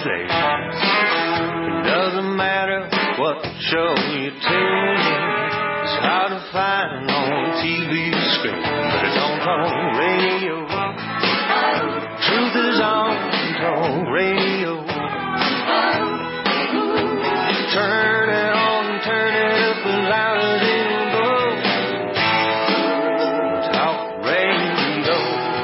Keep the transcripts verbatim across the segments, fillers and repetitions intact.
these days. It doesn't matter what show you tune in. It's hard to find on T V screen, but it's on talk radio. Truth is on talk radio. Turn it on, turn it up as loud as it'll go. Talk radio.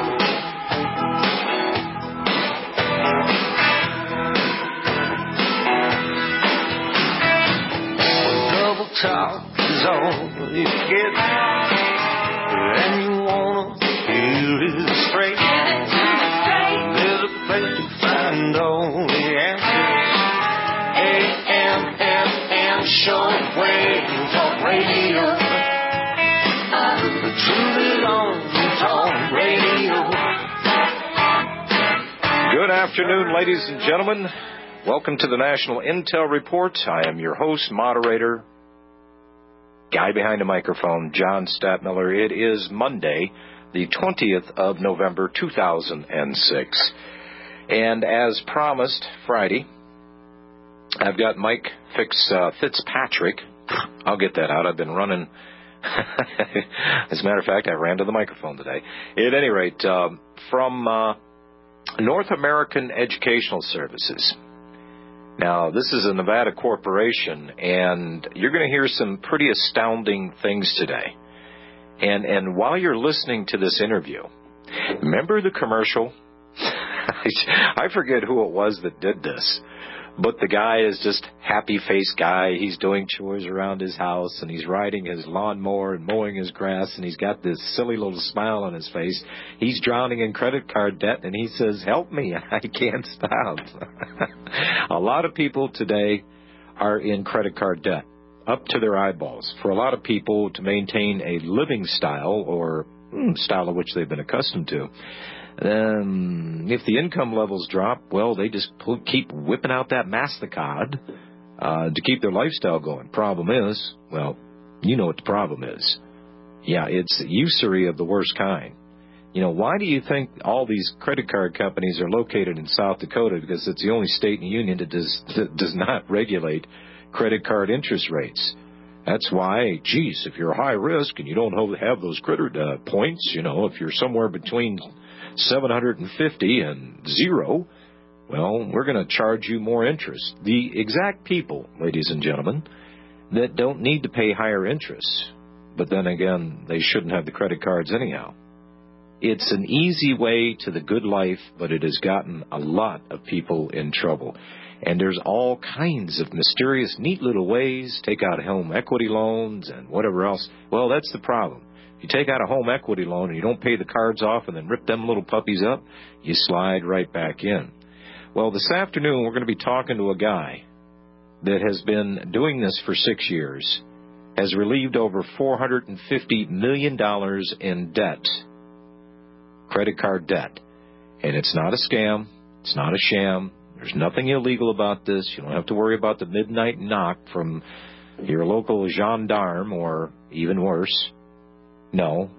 When double talk is all you get, and you wanna hear it straight, there's a place to find all the answers. A M F M shortwave talk radio. The truth is on talk radio. Good afternoon, ladies and gentlemen. Welcome to the National Intel Report. I am your host, moderator, guy behind the microphone, John Stadtmiller. It is Monday, the twentieth of November, two thousand six. And as promised, Friday, I've got Mike Fitz, uh, Fitzpatrick. I'll get that out. I've been running. As a matter of fact, I ran to the microphone today. At any rate, uh, from uh, North American Educational Services. Now, this is a Nevada corporation, and you're going to hear some pretty astounding things today. And and while you're listening to this interview, remember the commercial? I forget who it was that did this. But the guy is just happy-faced guy. He's doing chores around his house, and he's riding his lawnmower and mowing his grass, and he's got this silly little smile on his face. He's drowning in credit card debt, and he says, "Help me, I can't stop." A lot of people today are in credit card debt, up to their eyeballs. For a lot of people, to maintain a living style, or hmm, style of which they've been accustomed to, Um, if the income levels drop, well, they just pull, keep whipping out that MasterCard uh, to keep their lifestyle going. Problem is, well, you know what the problem is. Yeah, it's usury of the worst kind. You know, why do you think all these credit card companies are located in South Dakota? Because it's the only state in the union that does, that does not regulate credit card interest rates. That's why, geez, if you're high risk and you don't have those credit uh, points, you know, if you're somewhere between seven hundred fifty and zero, well, we're going to charge you more interest. The exact people, ladies and gentlemen, that don't need to pay higher interest, but then again, they shouldn't have the credit cards anyhow. It's an easy way to the good life, but it has gotten a lot of people in trouble. And there's all kinds of mysterious, neat little ways, take out home equity loans and whatever else. Well, that's the problem. If you take out a home equity loan and you don't pay the cards off and then rip them little puppies up, you slide right back in. Well, this afternoon we're going to be talking to a guy that has been doing this for six years, has relieved over four hundred fifty million dollars in debt, credit card debt. And it's not a scam. It's not a sham. There's nothing illegal about this. You don't have to worry about the midnight knock from your local gendarme or even worse. No.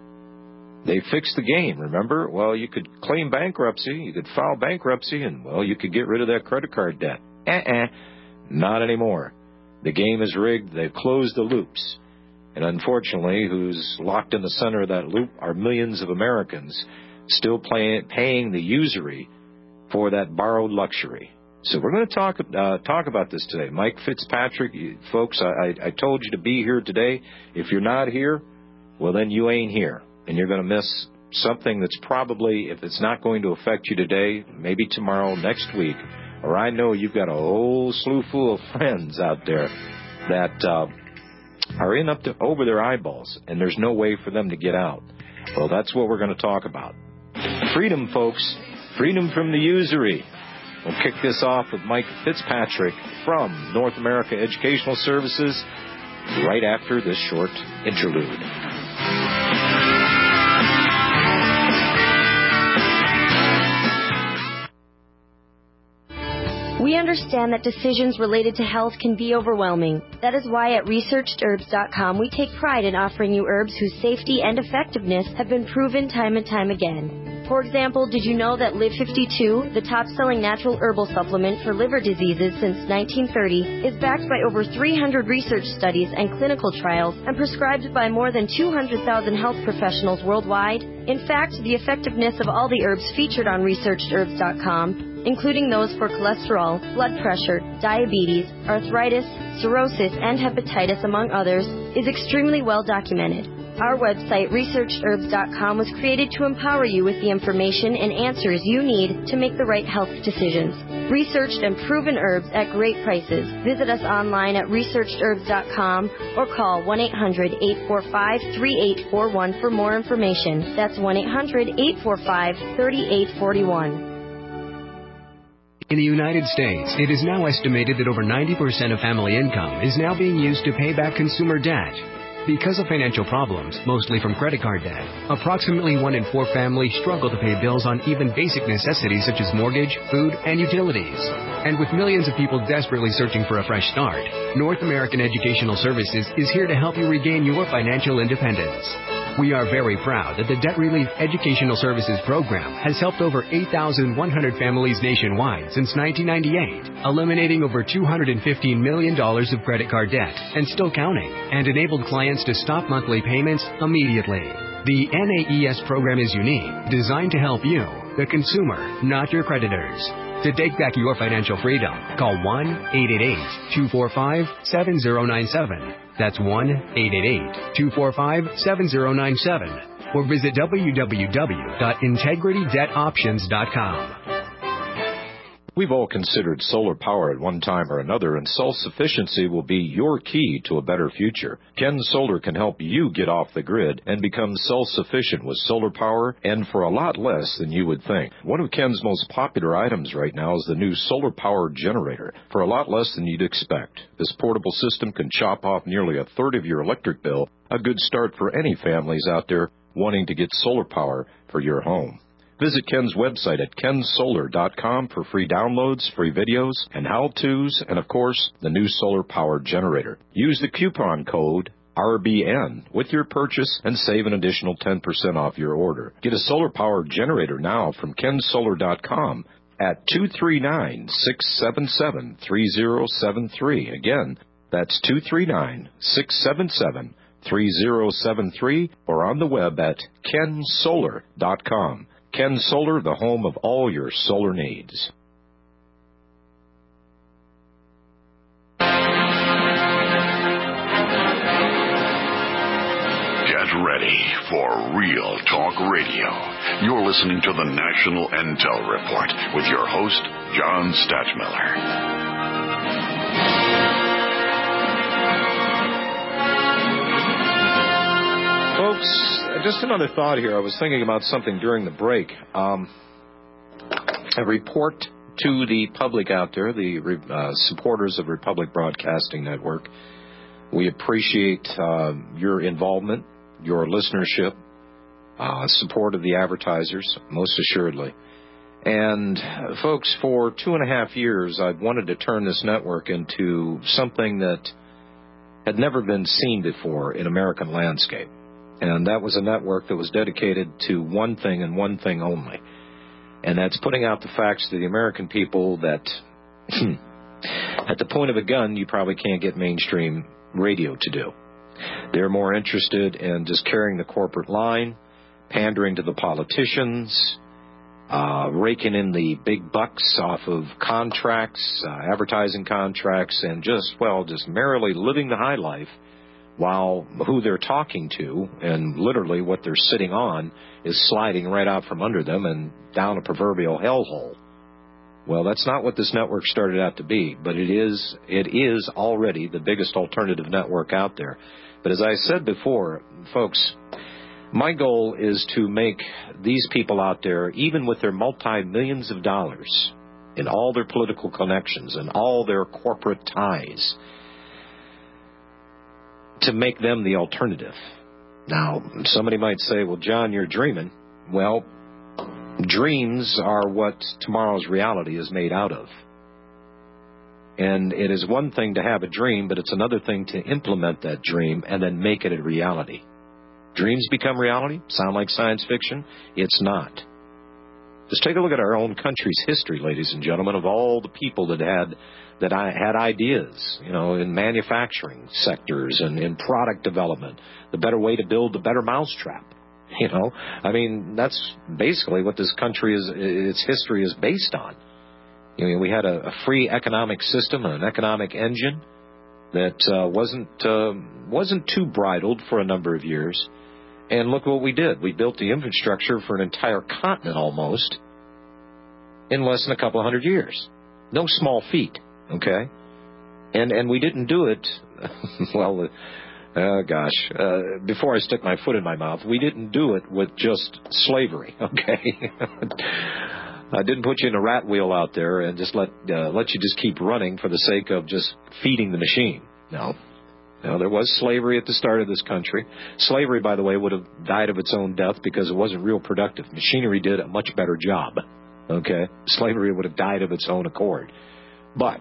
They fixed the game, remember? Well, you could claim bankruptcy, you could file bankruptcy, and, well, you could get rid of that credit card debt. Uh-uh. Not anymore. The game is rigged. They've closed the loops. And unfortunately, who's locked in the center of that loop are millions of Americans still play, paying the usury for that borrowed luxury. So we're going to talk uh, talk about this today. Mike Fitzpatrick, you, folks, I, I, I told you to be here today. If you're not here, well, then you ain't here, and you're going to miss something that's probably, if it's not going to affect you today, maybe tomorrow, next week, or I know you've got a whole slew full of friends out there that uh, are in up to over their eyeballs, and there's no way for them to get out. Well, that's what we're going to talk about. Freedom, folks. Freedom from the usury. We'll kick this off with Mike Fitzpatrick from North America Educational Services right after this short interlude. We understand that decisions related to health can be overwhelming. That is why at researched herbs dot com we take pride in offering you herbs whose safety and effectiveness have been proven time and time again. For example, did you know that Live fifty-two, the top-selling natural herbal supplement for liver diseases since nineteen thirty, is backed by over three hundred research studies and clinical trials and prescribed by more than two hundred thousand health professionals worldwide? In fact, the effectiveness of all the herbs featured on researched herbs dot com, including those for cholesterol, blood pressure, diabetes, arthritis, cirrhosis, and hepatitis, among others, is extremely well documented. Our website, researched herbs dot com, was created to empower you with the information and answers you need to make the right health decisions. Researched and proven herbs at great prices. Visit us online at researched herbs dot com or call one eight hundred, eight four five, three eight four one for more information. That's one eight hundred, eight four five, three eight four one. In the United States, it is now estimated that over ninety percent of family income is now being used to pay back consumer debt. Because of financial problems, mostly from credit card debt, approximately one in four families struggle to pay bills on even basic necessities such as mortgage, food, and utilities. And with millions of people desperately searching for a fresh start, North American Educational Services is here to help you regain your financial independence. We are very proud that the Debt Relief Educational Services Program has helped over eight thousand one hundred families nationwide since nineteen ninety-eight, eliminating over two hundred fifteen million dollars of credit card debt and still counting, and enabled clients to stop monthly payments immediately. The N A E S program is unique, designed to help you, the consumer, not your creditors. To take back your financial freedom, call one eight eight eight, two four five, seven zero nine seven. That's one eight eight eight, two four five, seven zero nine seven. Or visit w w w dot integrity debt options dot com. We've all considered solar power at one time or another, and self-sufficiency will be your key to a better future. Ken Solar can help you get off the grid and become self-sufficient with solar power, and for a lot less than you would think. One of Ken's most popular items right now is the new solar power generator, for a lot less than you'd expect. This portable system can chop off nearly a third of your electric bill, a good start for any families out there wanting to get solar power for your home. Visit Ken's website at ken solar dot com for free downloads, free videos, and how-tos, and, of course, the new solar power generator. Use the coupon code R B N with your purchase and save an additional ten percent off your order. Get a solar power generator now from ken solar dot com at two three nine, six seven seven, three zero seven three. Again, that's two three nine, six seven seven, three zero seven three, or on the web at ken solar dot com. Ken Solar, the home of all your solar needs. Get ready for Real Talk Radio. You're listening to the National Intel Report with your host, John Stadtmiller. Folks, just another thought here. I was thinking about something during the break. Um, a report to the public out there, the uh, supporters of Republic Broadcasting Network. We appreciate uh, your involvement, your listenership, uh, support of the advertisers, most assuredly. And, uh, folks, for two and a half years, I've wanted to turn this network into something that had never been seen before in American landscape. And that was a network that was dedicated to one thing and one thing only. And that's putting out the facts to the American people that at the point of a gun, you probably can't get mainstream radio to do. They're more interested in just carrying the corporate line, pandering to the politicians, uh, raking in the big bucks off of contracts, uh, advertising contracts, and just, well, just merrily living the high life, while who they're talking to and literally what they're sitting on is sliding right out from under them and down a proverbial hellhole. Well, that's not what this network started out to be, but it is it is already the biggest alternative network out there. But as I said before, folks, my goal is to make these people out there, even with their multi-millions of dollars and all their political connections and all their corporate ties, to make them the alternative. Now, somebody might say, well, John, you're dreaming. Well, dreams are what tomorrow's reality is made out of. And it is one thing to have a dream, but it's another thing to implement that dream and then make it a reality. Dreams become reality? Sound like science fiction? It's not. Just take a look at our own country's history, ladies and gentlemen, of all the people that had that I had ideas, you know, in manufacturing sectors and in product development, the better way to build the better mousetrap. You know, I mean, that's basically what this country is, its history is based on. You know, we had a, a free economic system, an economic engine that uh, wasn't uh, wasn't too bridled for a number of years. And look what we did. We built the infrastructure for an entire continent almost in less than a couple of hundred years. No small feat, okay? And and we didn't do it, well, uh, oh gosh, uh, before I stick my foot in my mouth, we didn't do it with just slavery, okay? I didn't put you in a rat wheel out there and just let uh, let you just keep running for the sake of just feeding the machine. No. Now, there was slavery at the start of this country. Slavery, by the way, would have died of its own death because it wasn't real productive. Machinery did a much better job, okay? Slavery would have died of its own accord. But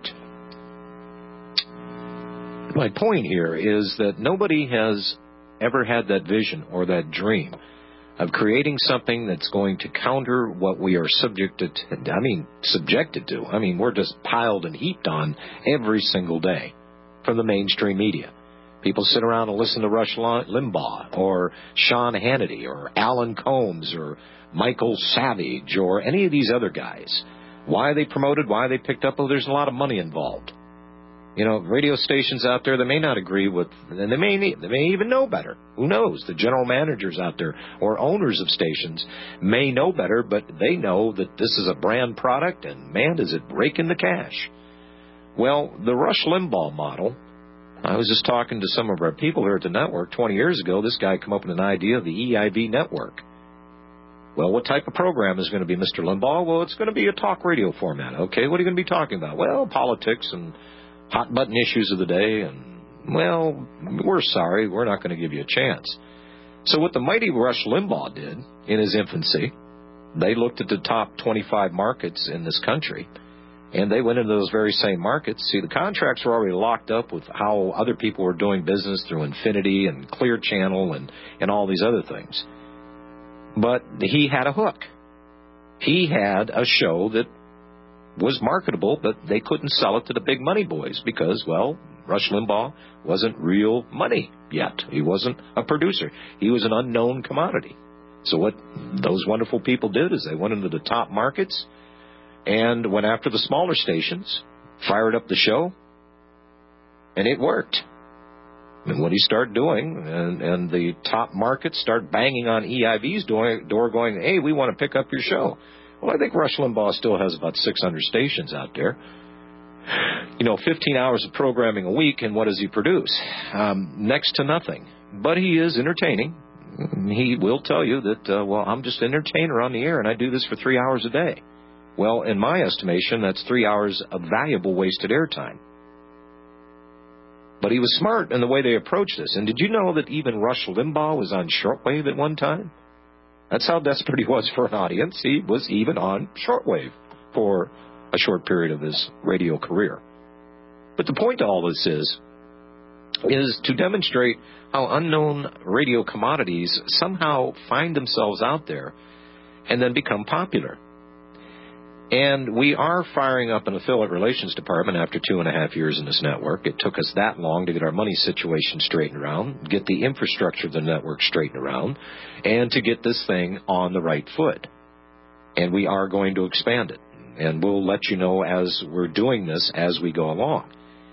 my point here is that nobody has ever had that vision or that dream of creating something that's going to counter what we are subjected to. I mean, subjected to. I mean, we're just piled and heaped on every single day from the mainstream media. People sit around and listen to Rush Limbaugh or Sean Hannity or Alan Combs or Michael Savage or any of these other guys. Why are they promoted? Why are they picked up? Well, there's a lot of money involved. You know, radio stations out there that may not agree with, and they may need, they may even know better. Who knows? The general managers out there or owners of stations may know better, but they know that this is a brand product, and man, is it raking the cash. Well, the Rush Limbaugh model, I was just talking to some of our people here at the network twenty years ago. This guy came up with an idea of the E I V network. Well, what type of program is going to be, Mister Limbaugh? Well, it's going to be a talk radio format. Okay, what are you going to be talking about? Well, politics and hot-button issues of the day. And, well, we're sorry, we're not going to give you a chance. So what the mighty Rush Limbaugh did in his infancy, they looked at the top twenty-five markets in this country, and they went into those very same markets. See, the contracts were already locked up with how other people were doing business through Infinity and Clear Channel and, and all these other things. But he had a hook. He had a show that was marketable, but they couldn't sell it to the big money boys because, well, Rush Limbaugh wasn't real money yet. He wasn't a producer. He was an unknown commodity. So what those wonderful people did is they went into the top markets and went after the smaller stations, fired up the show, and it worked. And what he started doing, and, and the top markets start banging on E I V's door, door going, hey, we want to pick up your show. Well, I think Rush Limbaugh still has about six hundred stations out there. You know, fifteen hours of programming a week, and what does he produce? Um, next to nothing. But he is entertaining. He will tell you that, uh, well, I'm just an entertainer on the air, and I do this for three hours a day. Well, in my estimation, that's three hours of valuable wasted airtime. But he was smart in the way they approached this. And did you know that even Rush Limbaugh was on shortwave at one time? That's how desperate he was for an audience. He was even on shortwave for a short period of his radio career. But the point to all this is, is to demonstrate how unknown radio commodities somehow find themselves out there and then become popular. And we are firing up an affiliate relations department after two and a half years in this network. It took us that long to get our money situation straightened around, get the infrastructure of the network straightened around, and to get this thing on the right foot. And we are going to expand it. And we'll let you know as we're doing this as we go along.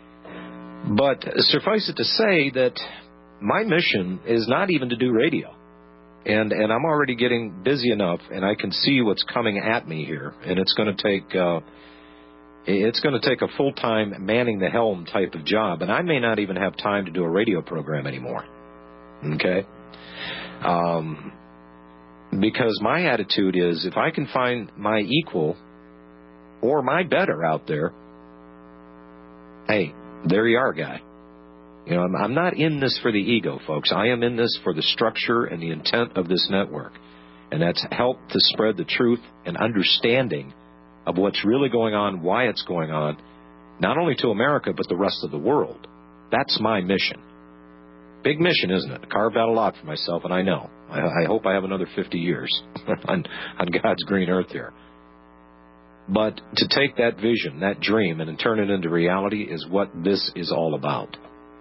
But suffice it to say that my mission is not even to do radio. And and I'm already getting busy enough, and I can see what's coming at me here. And it's going to take uh, it's going to take a full-time manning the helm type of job. And I may not even have time to do a radio program anymore. Okay? Um, because my attitude is if I can find my equal or my better out there, hey, there you are, guy. You know, I'm, I'm not in this for the ego, folks. I am in this for the structure and the intent of this network. And that's help to spread the truth and understanding of what's really going on, why it's going on, not only to America, but the rest of the world. That's my mission. Big mission, isn't it? I carved out a lot for myself, and I know. I, I hope I have another fifty years on, on God's green earth here. But to take that vision, that dream, and turn it into reality is what this is all about.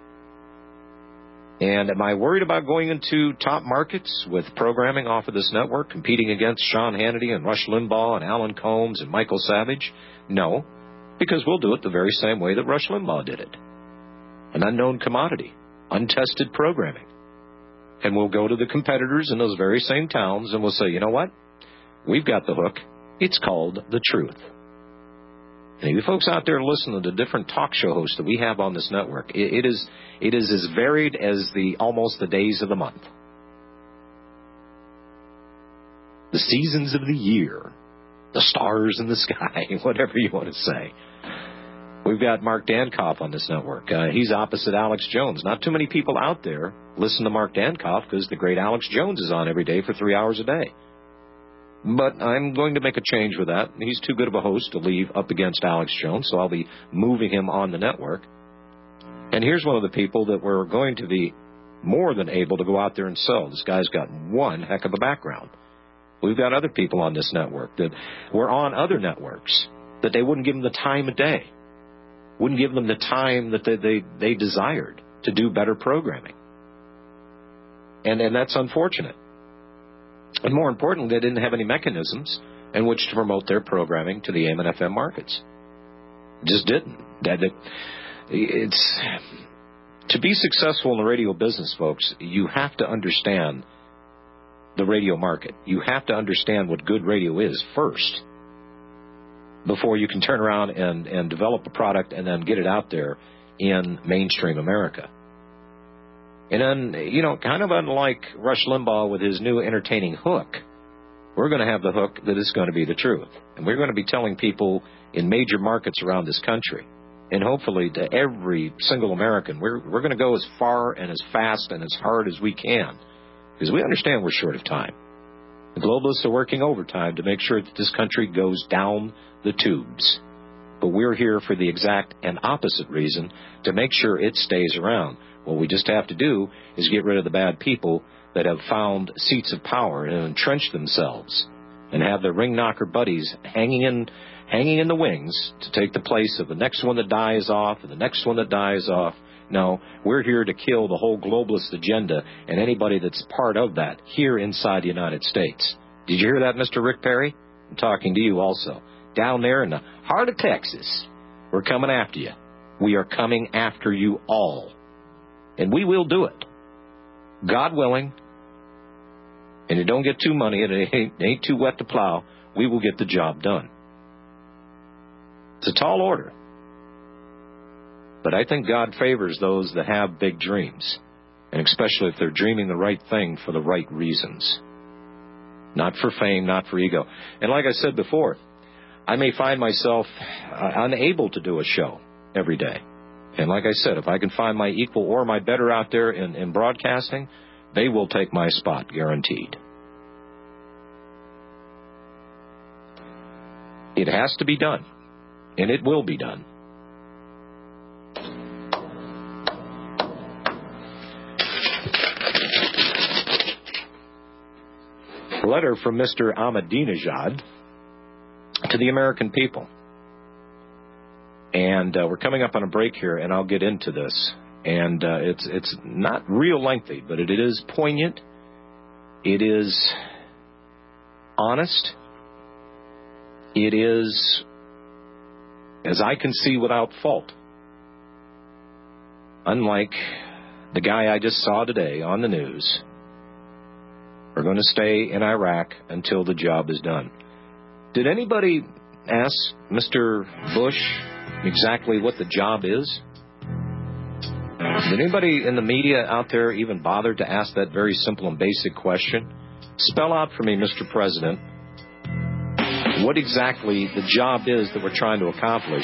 And am I worried about going into top markets with programming off of this network, competing against Sean Hannity and Rush Limbaugh and Alan Combs and Michael Savage? No, because we'll do it the very same way that Rush Limbaugh did it. An unknown commodity, untested programming. And we'll go to the competitors in those very same towns and we'll say, you know what? We've got the hook. It's called the truth. And you folks out there listening to the different talk show hosts that we have on this network, it, it is it is as varied as the almost the days of the month. The seasons of the year, the stars in the sky, whatever you want to say. We've got Mark Dankoff on this network. Uh, he's opposite Alex Jones. Not too many people out there listen to Mark Dankoff because the great Alex Jones is on every day for three hours a day. But I'm going to make a change with that. He's too good of a host to leave up against Alex Jones, so I'll be moving him on the network. And here's one of the people that we're going to be more than able to go out there and sell. This guy's got one heck of a background. We've got other people on this network that were on other networks that they wouldn't give them the time of day, wouldn't give them the time that they, they, they desired to do better programming. And, and that's unfortunate. And more importantly, they didn't have any mechanisms in which to promote their programming to the A M and F M markets. Just didn't. That, that, it's, to be successful in the radio business, folks, you have to understand the radio market. You have to understand what good radio is first before you can turn around and, and develop a product and then get it out there in mainstream America. And then, you know, kind of unlike Rush Limbaugh with his new entertaining hook, we're going to have the hook that is going to be the truth. And we're going to be telling people in major markets around this country, and hopefully to every single American, we're, we're going to go as far and as fast and as hard as we can, because we understand we're short of time. The globalists are working overtime to make sure that this country goes down the tubes. But we're here for the exact and opposite reason, to make sure it stays around. What we just have to do is get rid of the bad people that have found seats of power and entrenched themselves and have their ring knocker buddies hanging in hanging in the wings to take the place of the next one that dies off and the next one that dies off. No, we're here to kill the whole globalist agenda and anybody that's part of that here inside the United States. Did you hear that, Mister Rick Perry? I'm talking to you also. Down there in the heart of Texas, we're coming after you. We are coming after you all. And we will do it. God willing. And it don't get too money, and it ain't, it ain't too wet to plow. We will get the job done. It's a tall order. But I think God favors those that have big dreams. And especially if they're dreaming the right thing for the right reasons. Not for fame, not for ego. And like I said before, I may find myself uh, unable to do a show every day. And like I said, if I can find my equal or my better out there in, in broadcasting, they will take my spot, guaranteed. It has to be done, and it will be done. A letter from Mister Ahmadinejad to the American people. And uh, we're coming up on a break here, and I'll get into this. And uh, it's it's not real lengthy, but it, it is poignant. It is honest. It is, as I can see, without fault. Unlike the guy I just saw today on the news, we're going to stay in Iraq until the job is done. Did anybody ask Mister Bush exactly what the job is? Did anybody in the media out there even bother to ask that very simple and basic question? Spell out for me, Mister President, what exactly the job is that we're trying to accomplish.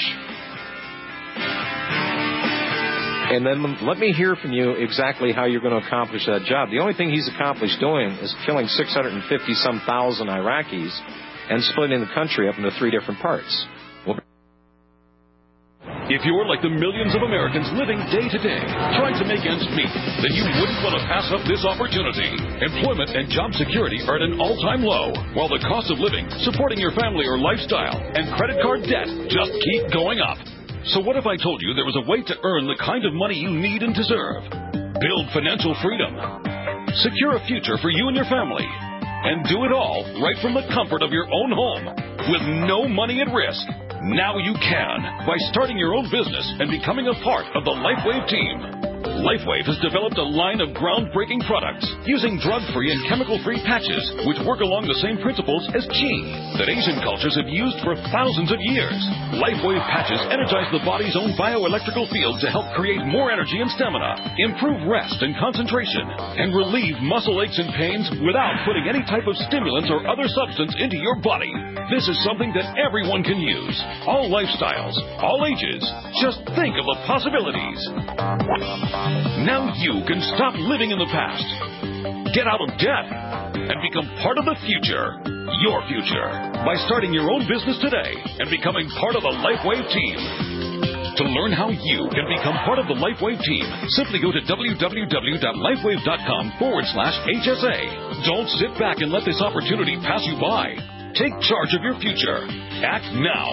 And then let me hear from you exactly how you're going to accomplish that job. The only thing he's accomplished doing is killing six hundred fifty some thousand Iraqis and splitting the country up into three different parts. If you're like the millions of Americans living day to day, trying to make ends meet, then you wouldn't want to pass up this opportunity. Employment and job security are at an all-time low, while the cost of living, supporting your family or lifestyle, and credit card debt just keep going up. So what if I told you there was a way to earn the kind of money you need and deserve? Build financial freedom. Secure a future for you and your family. And do it all right from the comfort of your own home, with no money at risk. Now you can, by starting your own business and becoming a part of the LifeWave team. LifeWave has developed a line of groundbreaking products using drug-free and chemical-free patches which work along the same principles as qi that Asian cultures have used for thousands of years. LifeWave patches energize the body's own bioelectrical field to help create more energy and stamina, improve rest and concentration, and relieve muscle aches and pains without putting any type of stimulants or other substance into your body. This is something that everyone can use. All lifestyles, all ages. Just think of the possibilities. Now you can stop living in the past, get out of debt, and become part of the future, your future, by starting your own business today and becoming part of the LifeWave team. To learn how you can become part of the LifeWave team, simply go to www.lifewave.com forward slash HSA. Don't sit back and let this opportunity pass you by. Take charge of your future. Act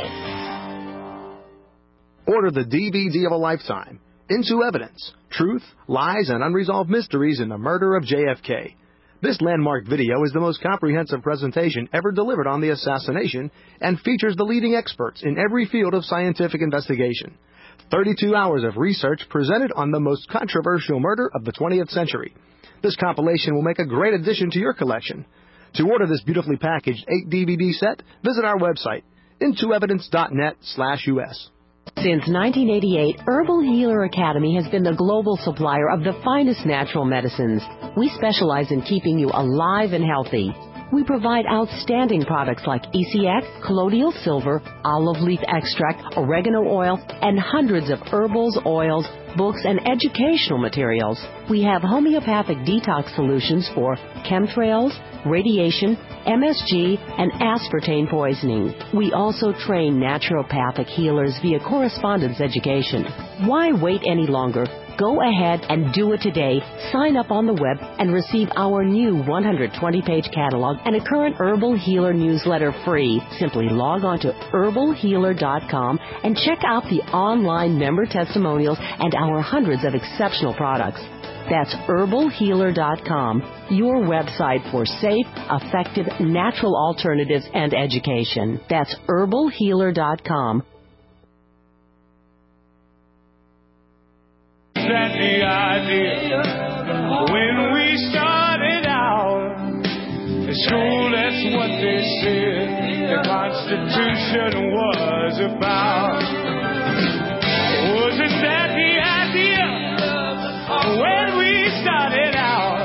now. Order the D V D of a lifetime. Into Evidence, Truth, Lies, and Unresolved Mysteries in the Murder of J F K. This landmark video is the most comprehensive presentation ever delivered on the assassination and features the leading experts in every field of scientific investigation. thirty-two hours of research presented on the most controversial murder of the twentieth century. This compilation will make a great addition to your collection. To order this beautifully packaged eight D V D set, visit our website, intoevidence.net slash US. Since nineteen eighty-eight, Herbal Healer Academy has been the global supplier of the finest natural medicines. We specialize in keeping you alive and healthy. We provide outstanding products like E C X, colloidal silver, olive leaf extract, oregano oil, and hundreds of herbals, oils, books, and educational materials. We have homeopathic detox solutions for chemtrails, radiation, M S G, and aspartame poisoning. We also train naturopathic healers via correspondence education. Why wait any longer? Go ahead and do it today. Sign up on the web and receive our new one hundred twenty page catalog and a current Herbal Healer newsletter free. Simply log on to herbal healer dot com and check out the online member testimonials and our hundreds of exceptional products. That's herbal healer dot com, your website for safe, effective, natural alternatives and education. That's herbal healer dot com. That's the idea. When we started out in school, that's what they said the Constitution was about. Wasn't that the idea when we started out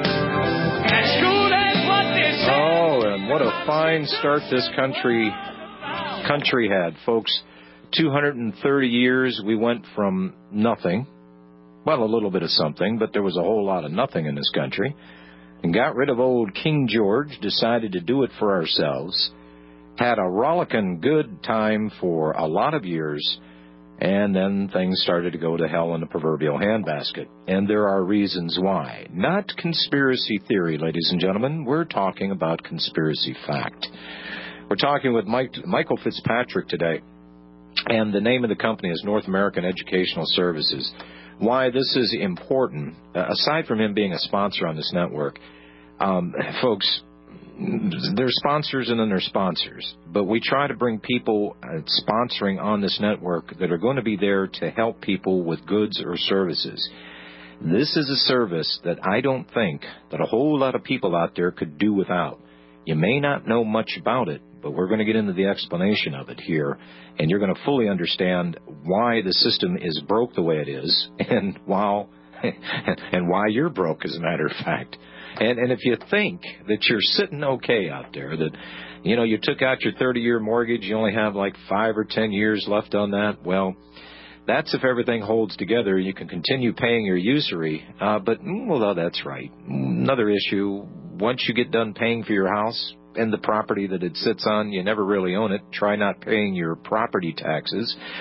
at school? That's what they said. Oh, and what a fine start this country country had, folks. two hundred thirty years, we went from nothing. Well, a little bit of something, but there was a whole lot of nothing in this country. And got rid of old King George, decided to do it for ourselves. Had a rollicking good time for a lot of years, and then things started to go to hell in the proverbial handbasket. And there are reasons why. Not conspiracy theory, ladies and gentlemen. We're talking about conspiracy fact. We're talking with Mike, Michael Fitzpatrick today, and the name of the company is North American Educational Services. Why this is important, uh, aside from him being a sponsor on this network, um, folks, there's sponsors and then there's sponsors. But we try to bring people uh, sponsoring on this network that are going to be there to help people with goods or services. This is a service that I don't think that a whole lot of people out there could do without. You may not know much about it, but we're going to get into the explanation of it here, and you're going to fully understand why the system is broke the way it is, and why, and why you're broke, as a matter of fact. And, and if you think that you're sitting okay out there, that, you know, you took out your thirty-year mortgage, you only have like five or ten years left on that, well, that's if everything holds together. You can continue paying your usury, uh, but, well, that's right. Another issue, once you get done paying for your house and the property that it sits on, you never really own it. Try not paying your property taxes.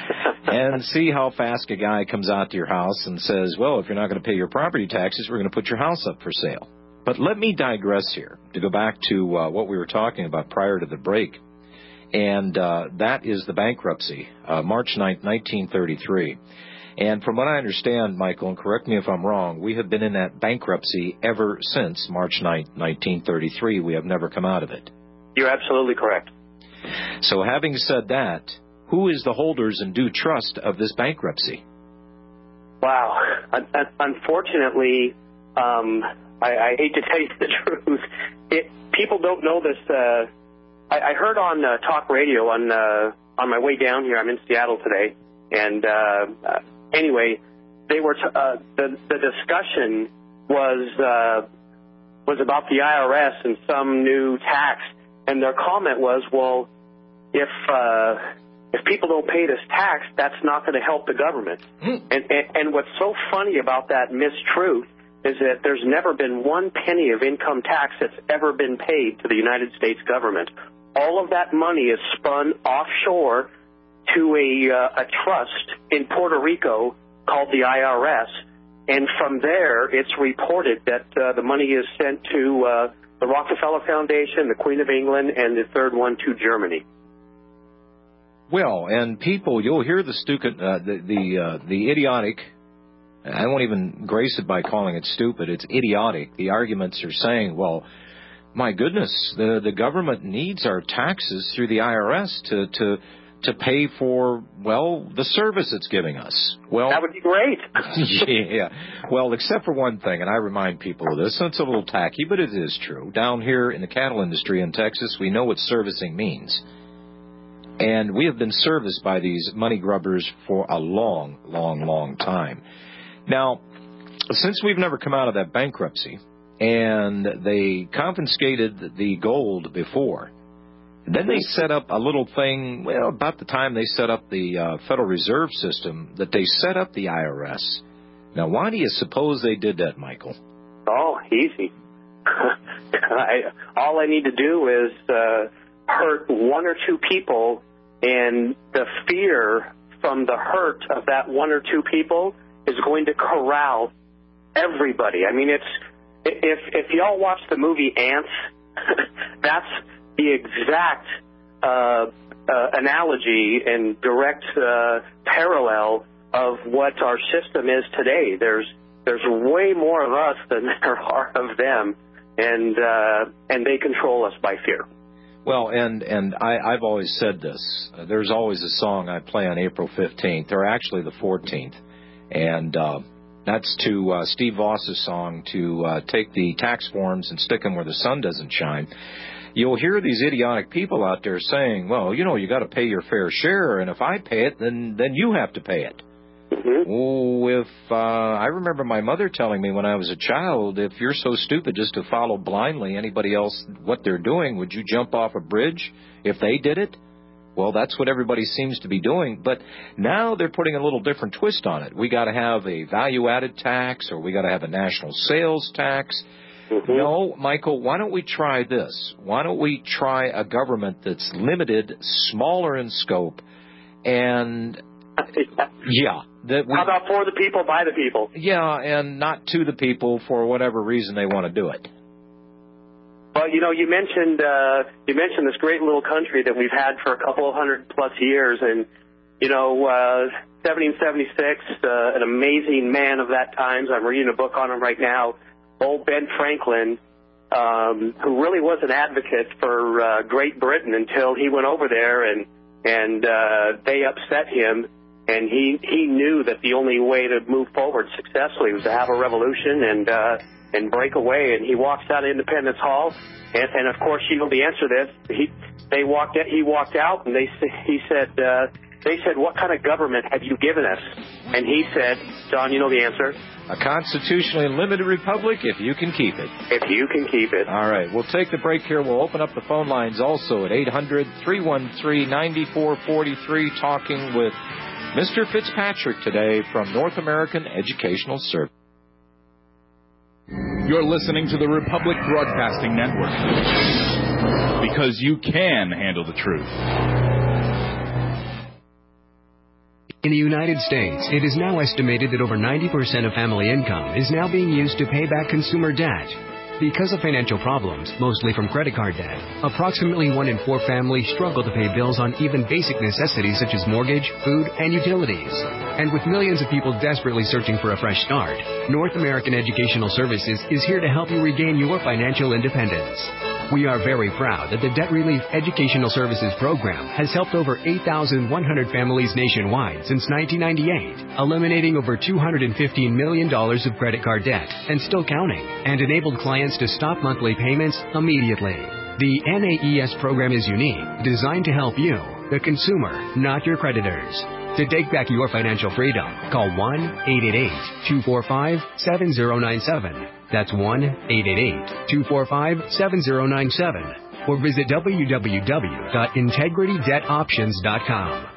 and see how fast a guy comes out to your house and says, well, if you're not going to pay your property taxes, we're going to put your house up for sale. But let me digress here to go back to uh, what we were talking about prior to the break, and uh, that is the bankruptcy, uh, March ninth, nineteen thirty-three. And from what I understand, Michael, and correct me if I'm wrong, we have been in that bankruptcy ever since March ninth, nineteen thirty-three. We have never come out of it. You're absolutely correct. So having said that, who is the holders in due trust of this bankruptcy? Wow. Unfortunately, um, I, I hate to tell you the truth, it, people don't know this. Uh, I, I heard on uh, talk radio on uh, on my way down here. I'm in Seattle today, and uh, uh, anyway, they were t- uh, the the discussion was uh, was about the I R S and some new tax, and their comment was, well, if uh, if people don't pay this tax, that's not going to help the government. Mm. And, and and what's so funny about that mistruth is that there's never been one penny of income tax that's ever been paid to the United States government. All of that money is spun offshore to a, uh, a trust in Puerto Rico called the I R S, and from there it's reported that uh, the money is sent to uh, the Rockefeller Foundation, the Queen of England, and the third one to Germany. Well, and people, you'll hear the stupid, uh, the the, uh, the idiotic. I won't even grace it by calling it stupid. It's idiotic. The arguments are saying, well, my goodness, the the government needs our taxes through the I R S to to to pay for, well, the service it's giving us. Well, that would be great. Yeah. Well, except for one thing, and I remind people of this, and it's a little tacky, but it is true. Down here in the cattle industry in Texas, we know what servicing means. And we have been serviced by these money grubbers for a long, long, long time. Now, since we've never come out of that bankruptcy, and they confiscated the gold before, then they set up a little thing, well, about the time they set up the uh, Federal Reserve System, that they set up the I R S. Now, why do you suppose they did that, Michael? Oh, easy. I, all I need to do is uh, hurt one or two people, and the fear from the hurt of that one or two people is going to corral everybody. I mean, it's if if y'all watch the movie Ants, that's the exact uh, uh, analogy and direct uh, parallel of what our system is today. There's there's way more of us than there are of them, and uh, and they control us by fear. Well, and and I, I've always said this. Uh, there's always a song I play on April fifteenth, or actually the fourteenth, and uh, that's to uh, Steve Voss's song to uh, take the tax forms and stick them where the sun doesn't shine. You'll hear these idiotic people out there saying, well, you know, you got to pay your fair share, and if I pay it, then then you have to pay it. Mm-hmm. Oh, if uh, I remember my mother telling me when I was a child, if you're so stupid just to follow blindly anybody else what they're doing, would you jump off a bridge if they did it? Well, that's what everybody seems to be doing. But now they're putting a little different twist on it. We got to have a value-added tax, or we got to have a national sales tax. Mm-hmm. No, Michael, why don't we try this? Why don't we try a government that's limited, smaller in scope, and yeah. That we, How about for the people, by the people? Yeah, and not to the people for whatever reason they want to do it. Well, you know, you mentioned uh, you mentioned this great little country that we've had for a couple of hundred plus years, and you know, uh, seventeen seventy-six, uh, an amazing man of that times. I'm reading a book on him right now. Old Ben Franklin, um, who really was an advocate for uh, Great Britain until he went over there and and uh, they upset him. And he, he knew that the only way to move forward successfully was to have a revolution and uh, and break away. And he walks out of Independence Hall, and, and of course, you know the answer to this. He they walked he walked out, and they he said uh, they said, "What kind of government have you given us?" And he said, "John, you know the answer. A constitutionally limited republic, if you can keep it." If you can keep it. All right, we'll take the break here. We'll open up the phone lines also at eight hundred, three one three, nine four four three, talking with Mister Fitzpatrick today from North American Educational Service. You're listening to the Republic Broadcasting Network, because you can handle the truth. In the United States, it is now estimated that over ninety percent of family income is now being used to pay back consumer debt. Because of financial problems, mostly from credit card debt, approximately one in four families struggle to pay bills on even basic necessities such as mortgage, food, and utilities. And with millions of people desperately searching for a fresh start, North American Educational Services is here to help you regain your financial independence. We are very proud that the Debt Relief Educational Services Program has helped over eight thousand one hundred families nationwide since nineteen ninety-eight, eliminating over two hundred fifteen million dollars of credit card debt and still counting, and enabled clients to stop monthly payments immediately. The N A E S program is unique, designed to help you, the consumer, not your creditors. To take back your financial freedom, call one eight eight eight, two four five, seven zero nine seven. That's one eight eight eight, two four five, seven zero nine seven. Or visit w w w dot integrity debt options dot com.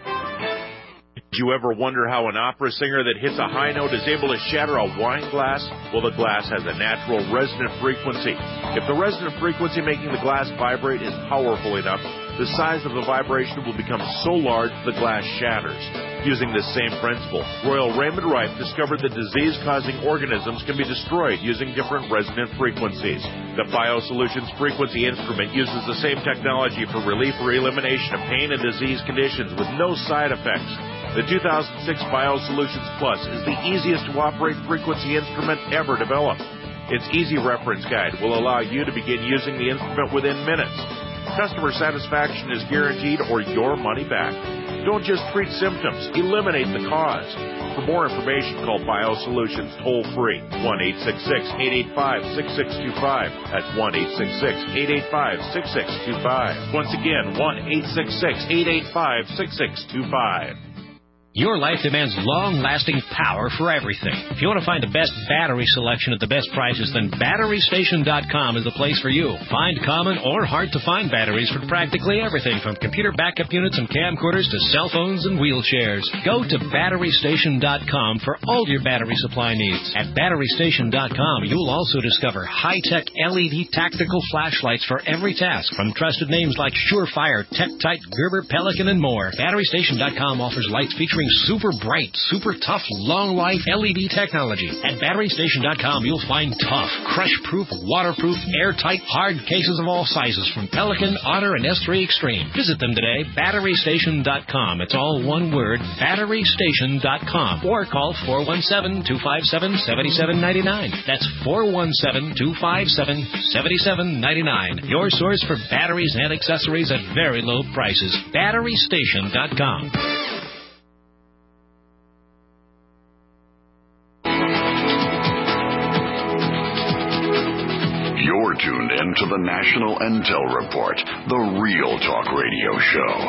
Did you ever wonder how an opera singer that hits a high note is able to shatter a wine glass? Well, the glass has a natural resonant frequency. If the resonant frequency making the glass vibrate is powerful enough, the size of the vibration will become so large the glass shatters. Using this same principle, Royal Raymond Rife discovered that disease-causing organisms can be destroyed using different resonant frequencies. The BioSolutions Frequency Instrument uses the same technology for relief or elimination of pain and disease conditions with no side effects. The two thousand six BioSolutions Plus is the easiest to operate frequency instrument ever developed. Its easy reference guide will allow you to begin using the instrument within minutes. Customer satisfaction is guaranteed or your money back. Don't just treat symptoms, eliminate the cause. For more information, call BioSolutions toll-free, one eight six six, eight eight five, six six two five. That's one eight six six, eight eight five, six six two five. Once again, one eight six six, eight eight five, six six two five. Your life demands long-lasting power for everything. If you want to find the best battery selection at the best prices, then battery station dot com is the place for you. Find common or hard-to-find batteries for practically everything, from computer backup units and camcorders to cell phones and wheelchairs. Go to battery station dot com for all your battery supply needs. At battery station dot com, you'll also discover high-tech L E D tactical flashlights for every task, from trusted names like Surefire, Tektite, Gerber, Pelican, and more. battery station dot com offers lights featuring super bright, super tough, long-life L E D technology. At battery station dot com, you'll find tough, crush-proof, waterproof, airtight, hard cases of all sizes from Pelican, Otter, and S three Extreme. Visit them today, battery station dot com. It's all one word, battery station dot com. Or call four one seven, two five seven, seven seven nine nine. That's four one seven, two five seven, seven seven nine nine. Your source for batteries and accessories at very low prices. battery station dot com. You're tuned in to the National Intel Report, the Real Talk Radio Show.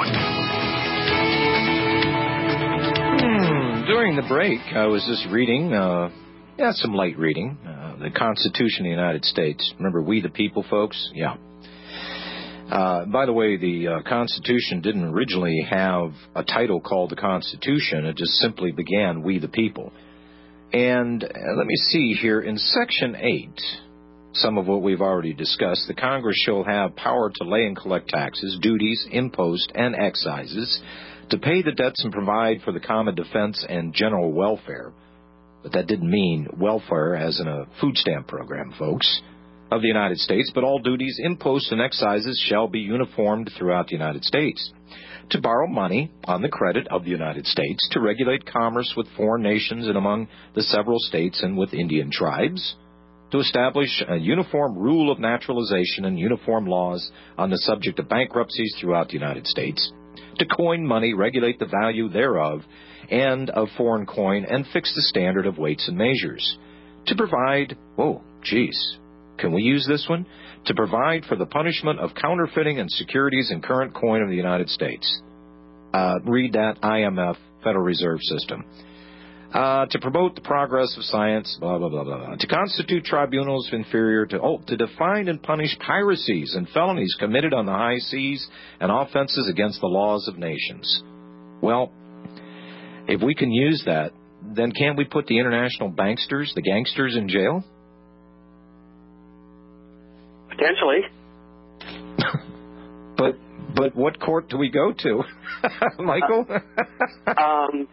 Hmm, during the break, I was just reading, uh, yeah, some light reading, uh, the Constitution of the United States. Remember, we the people, folks? Yeah. Uh, by the way, the uh, Constitution didn't originally have a title called the Constitution. It just simply began, we the people. And uh, let me see here, in Section eight... some of what we've already discussed, the Congress shall have power to lay and collect taxes, duties, imposts, and excises, to pay the debts and provide for the common defense and general welfare. But that didn't mean welfare as in a food stamp program, folks, of the United States, but all duties, imposts, and excises shall be uniformed throughout the United States. To borrow money on the credit of the United States, to regulate commerce with foreign nations and among the several states and with Indian tribes, to establish a uniform rule of naturalization and uniform laws on the subject of bankruptcies throughout the United States, to coin money, regulate the value thereof and of foreign coin, and fix the standard of weights and measures, to provide, oh, geez, can we use this one? To provide for the punishment of counterfeiting and securities in current coin of the United States. Uh, read that I M F, Federal Reserve System. Uh, to promote the progress of science, blah, blah, blah, blah, blah. To constitute tribunals inferior to, oh, to define and punish piracies and felonies committed on the high seas and offenses against the laws of nations. Well, if we can use that, then can't we put the international banksters, the gangsters, in jail? Potentially. but But what court do we go to, Michael? um,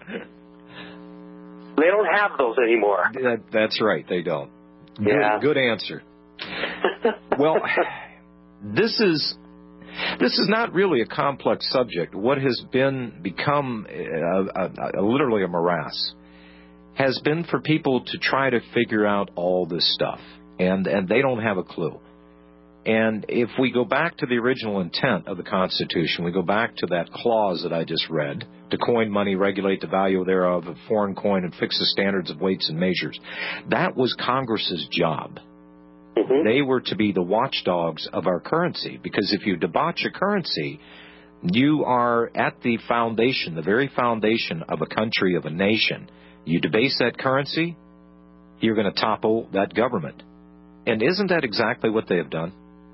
they don't have those anymore. That, that's right, they don't. Yeah. Good, good answer. Well, this is this is not really a complex subject. What has been become a, a, a, literally a morass has been for people to try to figure out all this stuff, and and they don't have a clue. And if we go back to the original intent of the Constitution, we go back to that clause that I just read, to coin money, regulate the value thereof of foreign coin, and fix the standards of weights and measures. That was Congress's job. Mm-hmm. They were to be the watchdogs of our currency, because if you debauch a currency, you are at the foundation, the very foundation of a country, of a nation. You debase that currency, you're going to topple that government. And isn't that exactly what they have done?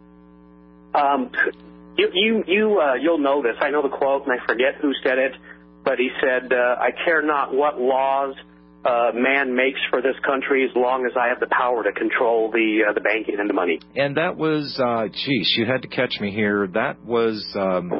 Um, you you you uh, you'll know this. I know the quote, and I forget who said it, but he said, uh, "I care not what laws uh, man makes for this country, as long as I have the power to control the uh, the banking and the money." And that was, uh, geez, you had to catch me here. That was, um,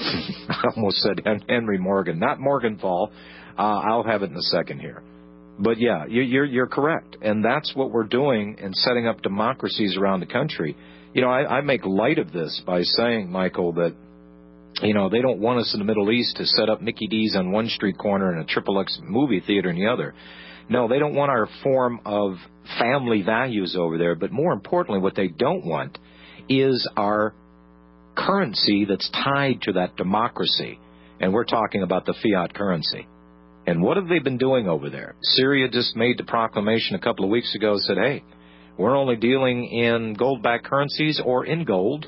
I almost said Henry Morgan, not Morgenthau. Uh, I'll have it in a second here. But yeah, you, you're you're correct, and that's what we're doing in setting up democracies around the country. You know, I, I make light of this by saying, Michael, that, you know, they don't want us in the Middle East to set up Mickey D's on one street corner and a Triple X movie theater in the other. No, they don't want our form of family values over there. But more importantly, what they don't want is our currency that's tied to that democracy. And we're talking about the fiat currency. And what have they been doing over there? Syria just made the proclamation a couple of weeks ago, said, hey, we're only dealing in gold-backed currencies or in gold.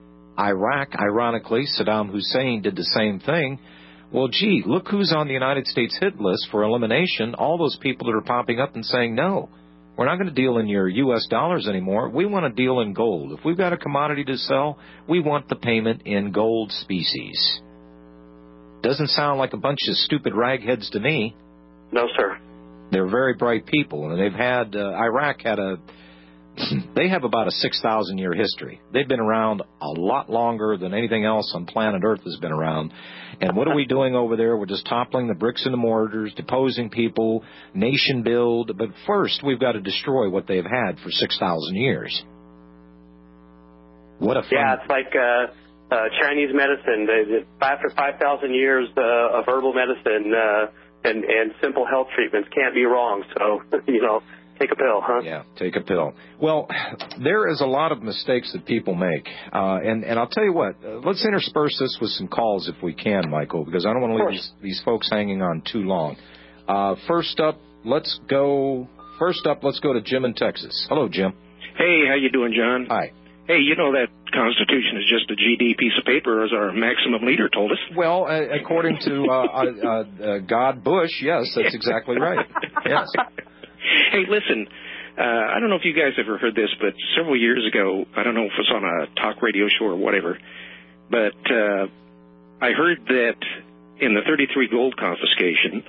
Iraq, ironically, Saddam Hussein did the same thing. Well, gee, look who's on the United States hit list for elimination. All those people that are popping up and saying, no, we're not going to deal in your U S dollars anymore. We want to deal in gold. If we've got a commodity to sell, we want the payment in gold species. Doesn't sound like a bunch of stupid ragheads to me. No, sir. They're very bright people, and they've had, uh, Iraq had a, they have about a six thousand year history. They've been around a lot longer than anything else on planet Earth has been around. And what are we doing over there? We're just toppling the bricks and the mortars, deposing people, nation build. But first, we've got to destroy what they've had for six thousand years. What a fun... Yeah, it's like uh, uh, Chinese medicine. After five thousand years uh, of herbal medicine uh, and, and simple health treatments, can't be wrong. So, you know... Take a pill, huh? Yeah, take a pill. Well, there is a lot of mistakes that people make. Uh, and, and I'll tell you what, uh, let's intersperse this with some calls if we can, Michael, because I don't want to leave these, these folks hanging on too long. Uh, first up, let's go, first up, let's go to Jim in Texas. Hello, Jim. Hey, how you doing, John? Hi. Hey, you know that Constitution is just a G D piece of paper, as our maximum leader told us. Well, uh, according to uh, uh, uh, God Bush, yes, that's exactly right. Yes. Hey, listen, uh, I don't know if you guys ever heard this, but several years ago, I don't know if it was on a talk radio show or whatever, but uh, I heard that in the thirty-three gold confiscation,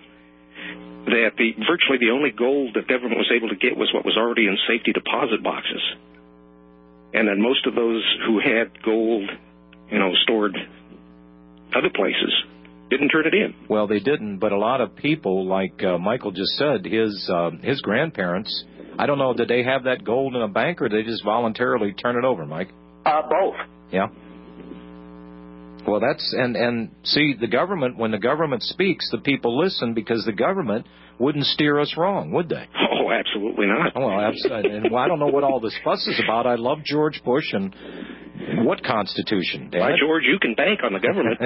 that the virtually the only gold that government was able to get was what was already in safety deposit boxes. And then most of those who had gold, you know, stored other places, didn't turn it in. Well, they didn't, but a lot of people, like uh, Michael just said, his uh, his grandparents, I don't know, did they have that gold in a bank or did they just voluntarily turn it over, Mike? Uh, both. Yeah. Well, that's, and, and see, the government, when the government speaks, the people listen because the government wouldn't steer us wrong, would they? Oh, absolutely not. Oh, well, absolutely. And well, I don't know what all this fuss is about. I love George Bush and what Constitution, Dad? By George, you can bank on the government.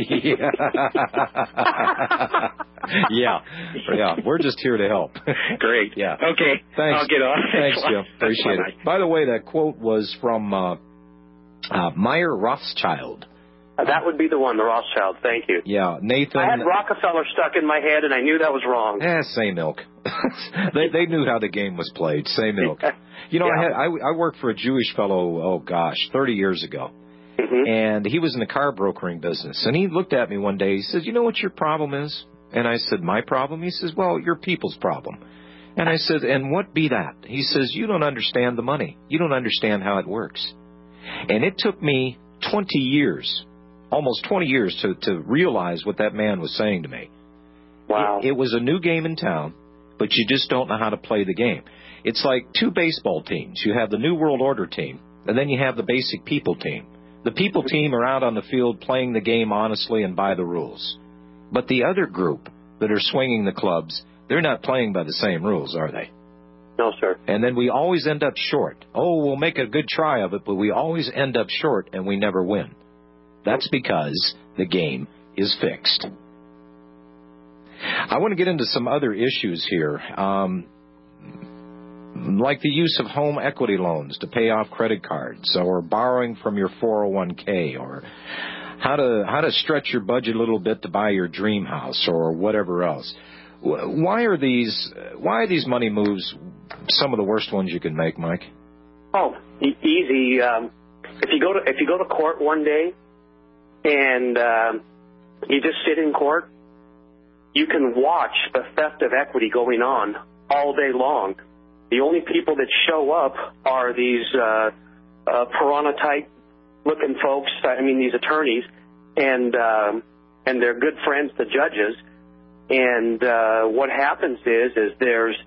yeah. yeah. Yeah. We're just here to help. Great. Yeah. Okay. Thanks. I'll get off. Thanks, Jim. Appreciate Bye-bye. it. By the way, that quote was from uh, uh, Meyer Rothschild. Uh, that would be the one, the Rothschild. Thank you. Yeah, Nathan. I had Rockefeller stuck in my head, and I knew that was wrong. Eh, same ilk. they they knew how the game was played. Same ilk. You know, yeah. I had I, I worked for a Jewish fellow. Oh gosh, thirty years ago, mm-hmm. and he was in the car brokering business. And he looked at me one day. He says, "You know what your problem is?" And I said, "My problem." He says, "Well, your people's problem." And I said, "And what be that?" He says, "You don't understand the money. You don't understand how it works." And it took me twenty years almost twenty years to, to realize what that man was saying to me. Wow. It, it was a new game in town, but you just don't know how to play the game. It's like two baseball teams. You have the New World Order team, and then you have the basic people team. The people team are out on the field playing the game honestly and by the rules. But the other group that are swinging the clubs, they're not playing by the same rules, are they? No, sir. And then we always end up short. Oh, we'll make a good try of it, but we always end up short and we never win. That's because the game is fixed. I want to get into some other issues here, um, like the use of home equity loans to pay off credit cards, or borrowing from your four oh one k, or how to how to stretch your budget a little bit to buy your dream house, or whatever else. Why are these why are these money moves some of the worst ones you can make, Mike? Oh, e- easy. Um, if you go to if you go to court one day and uh, you just sit in court, you can watch the theft of equity going on all day long. The only people that show up are these uh, uh, piranha-type looking folks. I mean, these attorneys, and um, and they're good friends, the judges. And uh, what happens is, is there's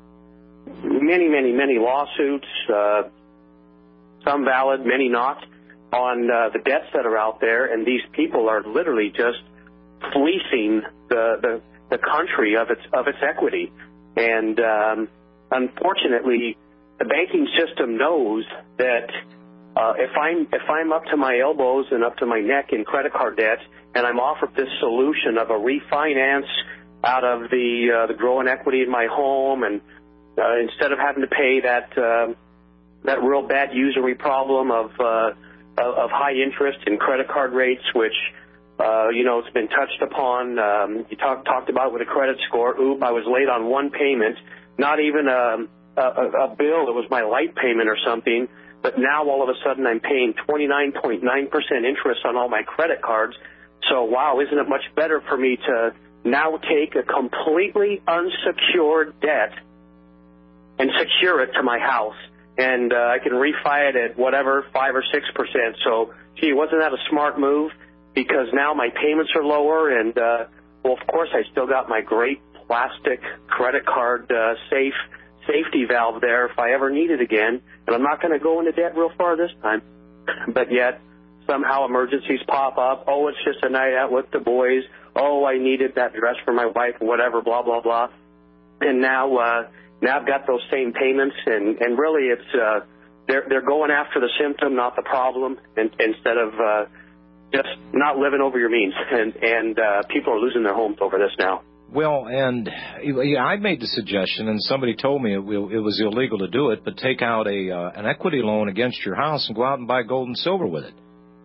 many, many, many lawsuits, uh, some valid, many not, on uh, the debts that are out there, and these people are literally just fleecing the the, the country of its of its equity. And um, unfortunately, the banking system knows that uh, if I'm if I'm up to my elbows and up to my neck in credit card debt, and I'm offered this solution of a refinance out of the uh, the growing equity in my home, and uh, instead of having to pay that uh, that real bad usury problem of uh, of high interest and credit card rates, which uh, you know it's been touched upon. Um, you talk, talked about with a credit score. Oop, I was late on one payment, not even a, a, a bill. It was my light payment or something. But now all of a sudden I'm paying twenty-nine point nine percent interest on all my credit cards. So, wow, isn't it much better for me to now take a completely unsecured debt and secure it to my house? And uh, I can refi it at whatever, five or six percent. So, gee, wasn't that a smart move? Because now my payments are lower, and, uh, well, of course, I still got my great plastic credit card uh, safe safety valve there if I ever need it again. And I'm not going to go into debt real far this time. But yet, somehow emergencies pop up. Oh, it's just a night out with the boys. Oh, I needed that dress for my wife, whatever, blah, blah, blah. And now uh, now I've got those same payments, and, and really it's uh, they're they're going after the symptom, not the problem, and, instead of uh, just not living over your means. And, and uh, people are losing their homes over this now. Well, and yeah, I made the suggestion, and somebody told me it, it was illegal to do it, but take out a uh, an equity loan against your house and go out and buy gold and silver with it.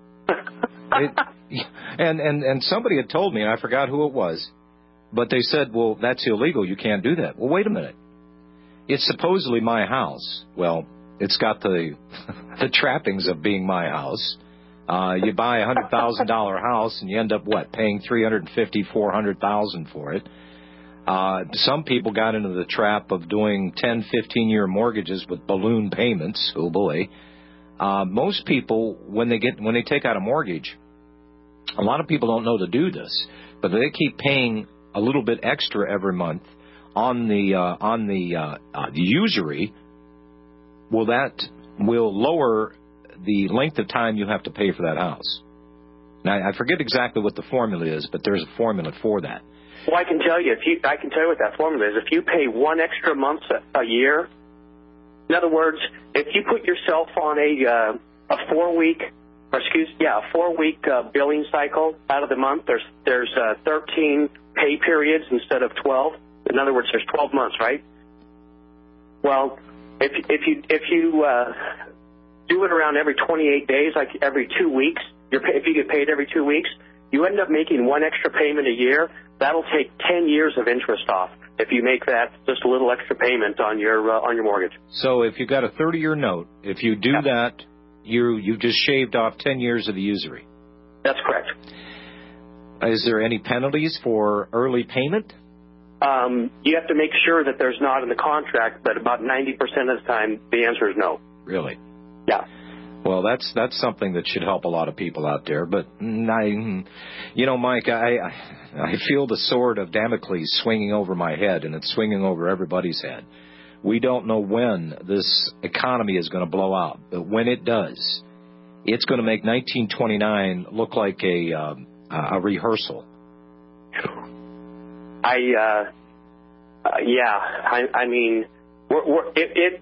it and, and, and somebody had told me, and I forgot who it was, but they said, well, that's illegal. You can't do that. Well, wait a minute. It's supposedly my house. Well, it's got the the trappings of being my house. Uh, you buy a one hundred thousand dollars house, and you end up, what, paying three hundred fifty thousand dollars, four hundred thousand dollars for it. Uh, some people got into the trap of doing ten, fifteen-year mortgages with balloon payments. Oh, boy. Uh, most people, when they get when they take out a mortgage, a lot of people don't know to do this, but they keep paying a little bit extra every month on the uh, on the, uh, uh, the usury. Well, that will lower the length of time you have to pay for that house. Now, I forget exactly what the formula is, but there's a formula for that. Well, I can tell you, if you, I can tell you what that formula is. If you pay one extra month a, a year, in other words, if you put yourself on a uh, a four week, or excuse, yeah, a four week uh, billing cycle out of the month, there's there's uh, thirteen pay periods instead of twelve. In other words, there's twelve months, right? Well, if if you if you uh, do it around every twenty-eight days, like every two weeks, you're pay, if you get paid every two weeks, you end up making one extra payment a year. That'll take ten years of interest off if you make that just a little extra payment on your uh, on your mortgage. So if you've got a thirty-year note, if you do yeah. that, you you just shaved off ten years of the usury. That's correct. Is there any penalties for early payment? Um, you have to make sure that there's not in the contract, but about ninety percent of the time, the answer is no. Really? Yeah. Well, that's that's something that should help a lot of people out there. But, I, you know, Mike, I, I feel the sword of Damocles swinging over my head, and it's swinging over everybody's head. We don't know when this economy is going to blow out, but when it does, it's going to make nineteen twenty-nine look like a um, a rehearsal. I, uh, uh, yeah, I, I mean, we're, we're, it. it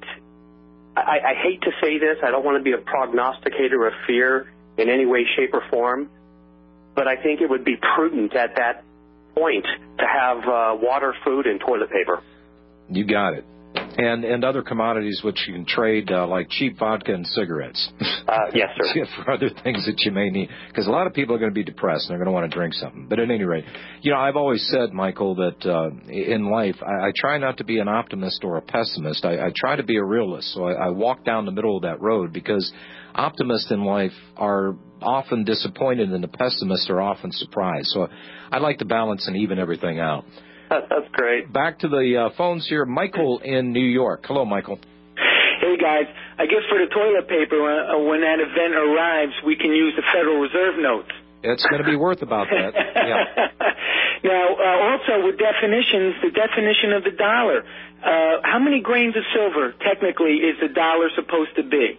I, I hate to say this. I don't want to be a prognosticator of fear in any way, shape, or form, but I think it would be prudent at that point to have uh, water, food, and toilet paper. You got it. And and other commodities which you can trade, uh, like cheap vodka and cigarettes. Uh, yes, sir. For other things that you may need. Because a lot of people are going to be depressed and they're going to want to drink something. But at any rate, you know, I've always said, Michael, that uh, in life, I, I try not to be an optimist or a pessimist. I, I try to be a realist. So I, I walk down the middle of that road because optimists in life are often disappointed and the pessimists are often surprised. So I like to balance and even everything out. That's great. Back to the uh, phones here. Michael in New York. Hello, Michael. Hey, guys. I guess for the toilet paper, uh, when that event arrives, we can use the Federal Reserve notes. It's going to be worth about that. Yeah. Now, uh, also with definitions, the definition of the dollar. Uh, how many grains of silver, technically, is the dollar supposed to be?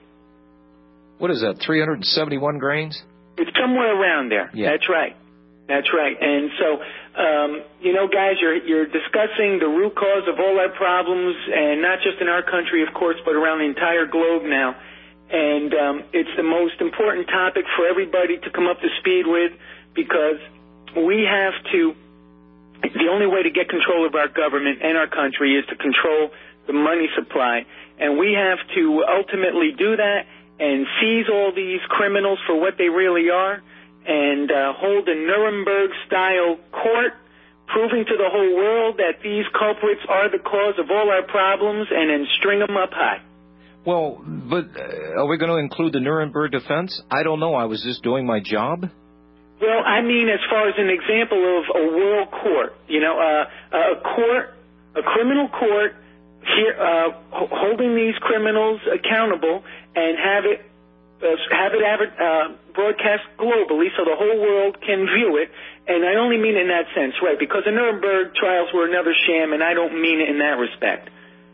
What is that, three hundred seventy-one grains? It's somewhere around there. Yeah. That's right. That's right. And so, um, you know, guys, you're you're discussing the root cause of all our problems, and not just in our country, of course, but around the entire globe now. And um, it's the most important topic for everybody to come up to speed with, because we have to, the only way to get control of our government and our country is to control the money supply. And we have to ultimately do that and seize all these criminals for what they really are, and uh, hold a Nuremberg-style court, proving to the whole world that these culprits are the cause of all our problems, and then string them up high. Well, but uh, are we going to include the Nuremberg defense? I don't know. I was just doing my job. Well, I mean, as far as an example of a world court, you know, uh, a court, a criminal court, here, uh, holding these criminals accountable and have it Uh, have it adver- uh, broadcast globally so the whole world can view it. And I only mean it in that sense, right, because the Nuremberg trials were another sham, and I don't mean it in that respect.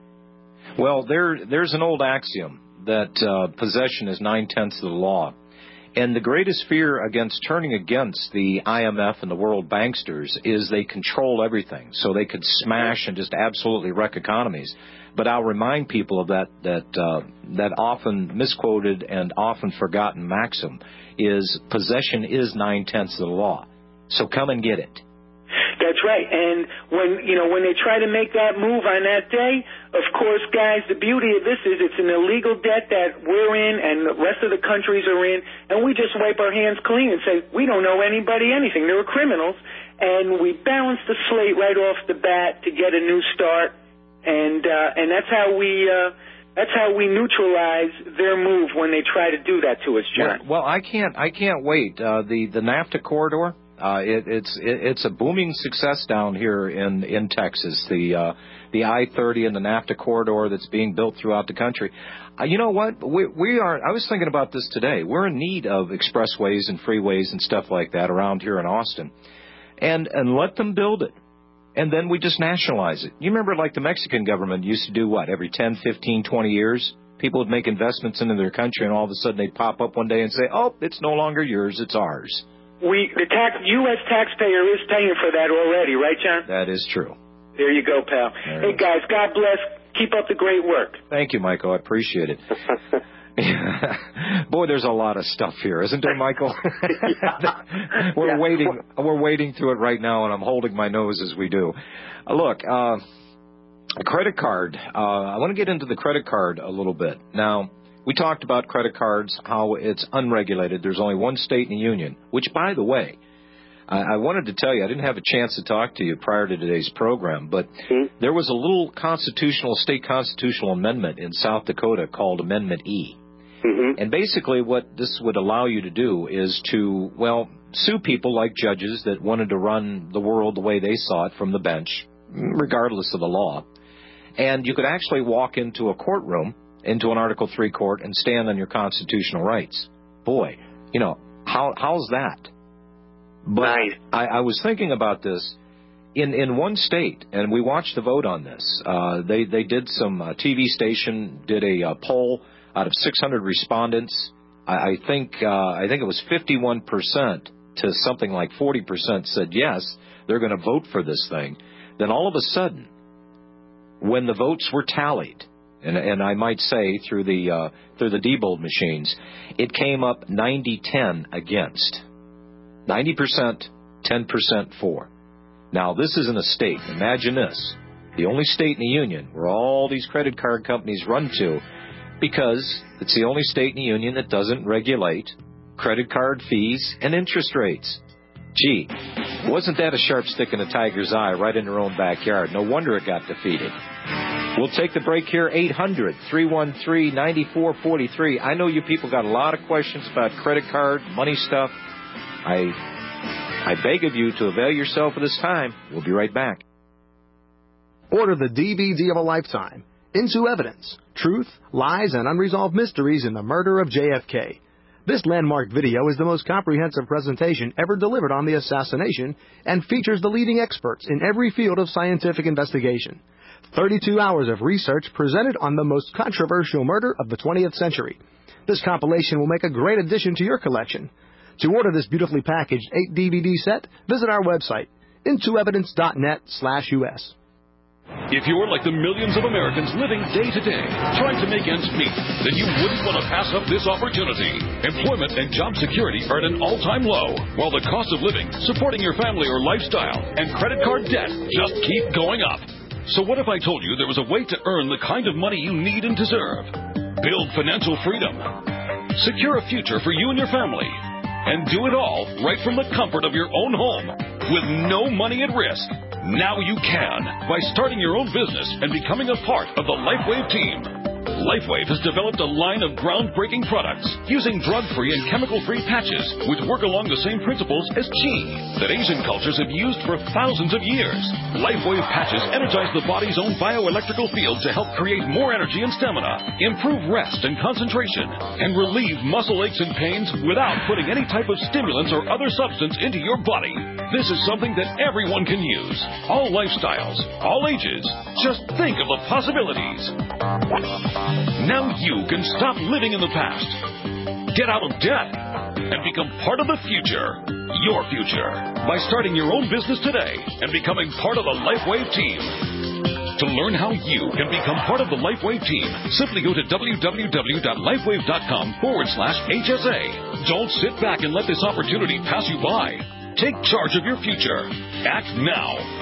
Well, there, there's an old axiom that uh, possession is nine-tenths of the law. And the greatest fear against turning against the I M F and the world banksters is they control everything. So they could smash and just absolutely wreck economies. But I'll remind people of that that uh, that often misquoted and often forgotten maxim is possession is nine-tenths of the law. So come and get it. That's right. And when, you know, when they try to make that move on that day, of course, guys, the beauty of this is it's an illegal debt that we're in and the rest of the countries are in, and we just wipe our hands clean and say, we don't owe anybody anything. They were criminals, and we balance the slate right off the bat to get a new start, and uh, and that's how we uh, that's how we neutralize their move when they try to do that to us, John. Well, well I can't I can't wait. Uh, the the NAFTA corridor. Uh, it, it's it, it's a booming success down here in in Texas. The uh, the I thirty and the NAFTA corridor that's being built throughout the country. Uh, you know what? We we are. I was thinking about this today. We're in need of expressways and freeways and stuff like that around here in Austin, and and let them build it, and then we just nationalize it. You remember, like the Mexican government used to do what every ten, fifteen, twenty years. People would make investments into their country, and all of a sudden they'd pop up one day and say, "Oh, it's no longer yours; it's ours." We, the tax, U S taxpayer is paying for that already, right, John? That is true. There you go, pal. There hey, guys, God bless. Keep up the great work. Thank you, Michael. I appreciate it. Boy, there's a lot of stuff here, isn't there, Michael? we're yeah. waiting. We're wading through it right now, and I'm holding my nose as we do. Uh, look, uh, a credit card. Uh, I want to get into the credit card a little bit now. We talked about credit cards, how it's unregulated. There's only one state in the union, which, by the way, I, I wanted to tell you, I didn't have a chance to talk to you prior to today's program, but mm-hmm. there was a little constitutional, state constitutional amendment in South Dakota called Amendment E. Mm-hmm. And basically what this would allow you to do is to, well, sue people like judges that wanted to run the world the way they saw it from the bench, regardless of the law. And you could actually walk into a courtroom into an Article three court and stand on your constitutional rights. Boy, you know, how how's that? But nice. I, I was thinking about this. In in one state, and we watched the vote on this. Uh, they they did some uh, T V station did a uh, poll out of six hundred respondents. I, I think uh, I think it was fifty-one percent to something like forty percent said yes, they're going to vote for this thing. Then all of a sudden, when the votes were tallied, and and I might say through the uh, through the Diebold machines, it came up ninety ten against, ninety percent, ten percent for. Now, this isn't a state. Imagine this. The only state in the union where all these credit card companies run to, because it's the only state in the union that doesn't regulate credit card fees and interest rates. Gee, wasn't that a sharp stick in a tiger's eye right in their own backyard? No wonder it got defeated. We'll take the break here, eight hundred, three one three, nine four four three. I know you people got a lot of questions about credit card, money stuff. I... I beg of you to avail yourself of this time. We'll be right back. Order the D V D of a lifetime, Into Evidence, Truth, Lies, and Unresolved Mysteries in the Murder of J F K. This landmark video is the most comprehensive presentation ever delivered on the assassination and features the leading experts in every field of scientific investigation. thirty-two hours of research presented on the most controversial murder of the twentieth century. This compilation will make a great addition to your collection. To order this beautifully packaged eight D V D set, visit our website, into evidence dot net slash U S. If you're like the millions of Americans living day to day, trying to make ends meet, then you wouldn't want to pass up this opportunity. Employment and job security are at an all-time low, while the cost of living, supporting your family or lifestyle, and credit card debt just keep going up. So what if I told you there was a way to earn the kind of money you need and deserve? Build financial freedom. Secure a future for you and your family. And do it all right from the comfort of your own home with no money at risk. Now you can by starting your own business and becoming a part of the LifeWave team. LifeWave has developed a line of groundbreaking products using drug-free and chemical-free patches which work along the same principles as Qi that Asian cultures have used for thousands of years. LifeWave patches energize the body's own bioelectrical field to help create more energy and stamina, improve rest and concentration, and relieve muscle aches and pains without putting any type of stimulants or other substance into your body. This is something that everyone can use. All lifestyles, all ages. Just think of the possibilities. Now you can stop living in the past, get out of debt, and become part of the future, your future, by starting your own business today and becoming part of the LifeWave team. To learn how you can become part of the LifeWave team, simply go to www.lifewave.com forward slash HSA. Don't sit back and let this opportunity pass you by. Take charge of your future. Act now.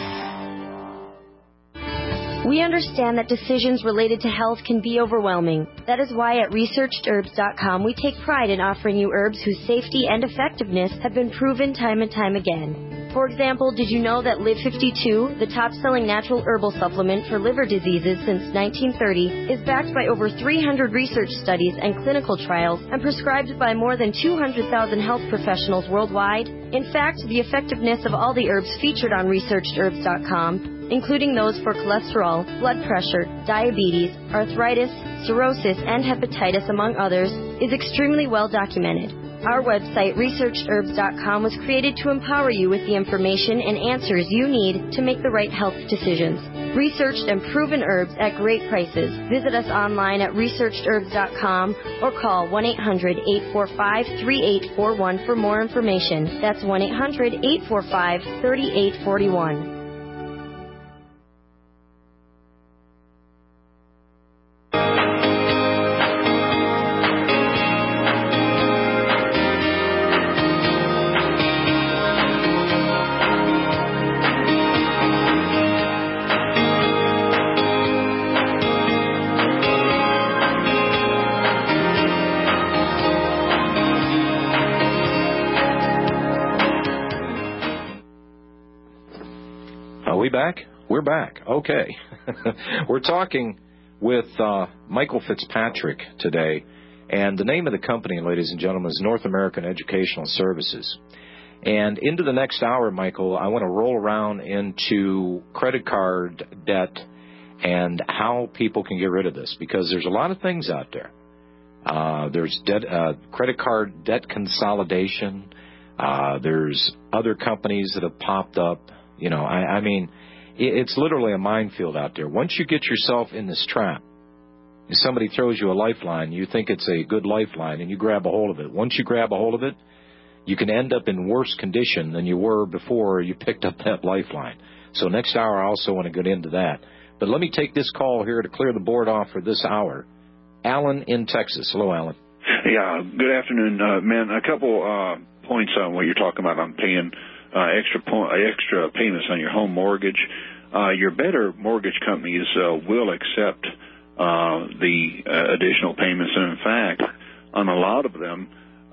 We understand that decisions related to health can be overwhelming. That is why at researched herbs dot com we take pride in offering you herbs whose safety and effectiveness have been proven time and time again. For example, did you know that Live fifty-two, the top-selling natural herbal supplement for liver diseases since nineteen thirty, is backed by over three hundred research studies and clinical trials and prescribed by more than two hundred thousand health professionals worldwide? In fact, the effectiveness of all the herbs featured on researched herbs dot com, including those for cholesterol, blood pressure, diabetes, arthritis, cirrhosis, and hepatitis, among others, is extremely well documented. Our website, researched herbs dot com, was created to empower you with the information and answers you need to make the right health decisions. Researched and proven herbs at great prices. Visit us online at researched herbs dot com or call one eight hundred, eight four five, three eight four one for more information. That's one eight hundred, eight four five, three eight four one. Back? We're back. Okay. We're talking with uh, Michael Fitzpatrick today, and the name of the company, ladies and gentlemen, is North American Educational Services. And into the next hour, Michael, I want to roll around into credit card debt and how people can get rid of this, because there's a lot of things out there. Uh, there's debt, uh, credit card debt consolidation. Uh, there's other companies that have popped up. You know, I, I mean, it, it's literally a minefield out there. Once you get yourself in this trap, if somebody throws you a lifeline, you think it's a good lifeline, and you grab a hold of it. Once you grab a hold of it, you can end up in worse condition than you were before you picked up that lifeline. So next hour, I also want to get into that. But let me take this call here to clear the board off for this hour. Alan in Texas. Hello, Alan. Yeah, good afternoon, uh, man. A couple uh, points on what you're talking about on paying uh, extra po- extra payments on your home mortgage. Uh, your better mortgage companies uh, will accept uh, the uh, additional payments, and in fact, on a lot of them,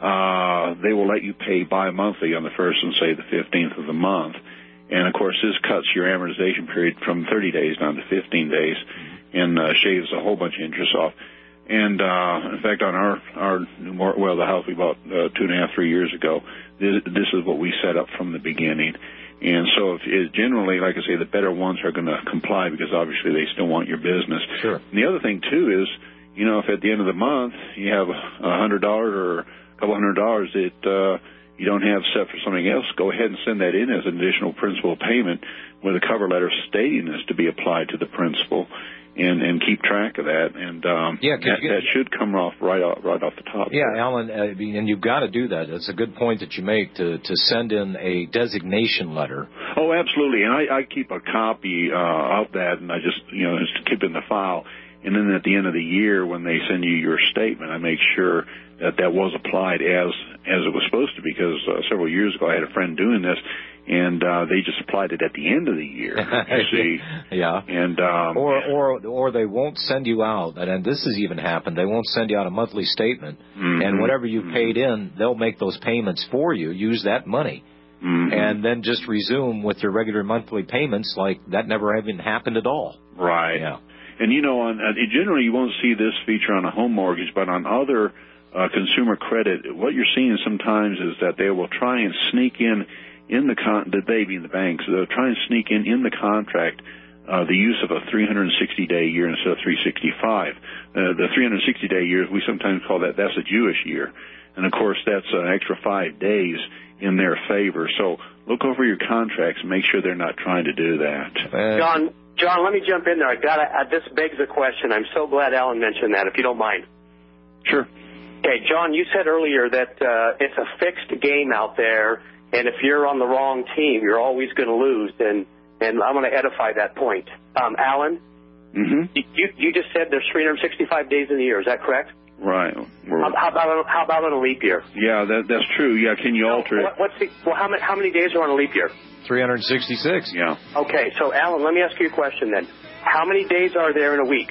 uh, they will let you pay bi-monthly on the first and, say, the fifteenth of the month. And, of course, this cuts your amortization period from thirty days down to fifteen days and uh, shaves a whole bunch of interest off. And, uh, in fact, on our, our new mor- well, the house we bought uh, two and a half, three years ago, this, this is what we set up from the beginning. And so if it, generally, like I say, the better ones are going to comply because obviously they still want your business. Sure. And the other thing, too, is, you know, if at the end of the month you have a hundred dollars or a couple hundred dollars that uh, you don't have set for something else, go ahead and send that in as an additional principal payment with a cover letter stating this to be applied to the principal. And, and keep track of that, and um, yeah, that, that should come off right off, right off the top. Yeah, Alan, uh, and you've got to do that. That's a good point that you make, to, to send in a designation letter. Oh, absolutely, and I, I keep a copy uh, of that, and I just, you know, just keep it in the file. And then at the end of the year, when they send you your statement, I make sure that that was applied as as it was supposed to, because uh, several years ago I had a friend doing this, and uh, they just applied it at the end of the year. You see, yeah, and um, or or or they won't send you out, and this has even happened. They won't send you out a monthly statement, mm-hmm. and whatever you paid in, they'll make those payments for you. Use that money. Mm-hmm. And then just resume with your regular monthly payments like that never even happened at all. Right. Yeah. And, you know, on, uh, generally you won't see this feature on a home mortgage, but on other uh, consumer credit, what you're seeing sometimes is that they will try and sneak in, in the con- the they being the banks, they'll try and sneak in in the contract uh, the use of a three hundred sixty day year instead of three sixty-five. Uh, the three hundred sixty day years, we sometimes call that, that's a Jewish year. And, of course, that's an extra five days in their favor. So look over your contracts and make sure they're not trying to do that. Uh, John, John, let me jump in there. I got uh, this begs a question. I'm so glad Alan mentioned that, if you don't mind. Sure. Okay, John, you said earlier that uh, it's a fixed game out there, and if you're on the wrong team, you're always going to lose. And and I'm going to edify that point. Um, Alan, mm-hmm. you you just said there's three hundred sixty-five days in the year. Is that correct? Right. How, how about how about on a leap year? Yeah, that, that's true. Yeah, can you alter what, it? What's the, well, how many how many days are on a leap year? three hundred sixty-six. Yeah. Okay, so Alan, let me ask you a question then. How many days are there in a week?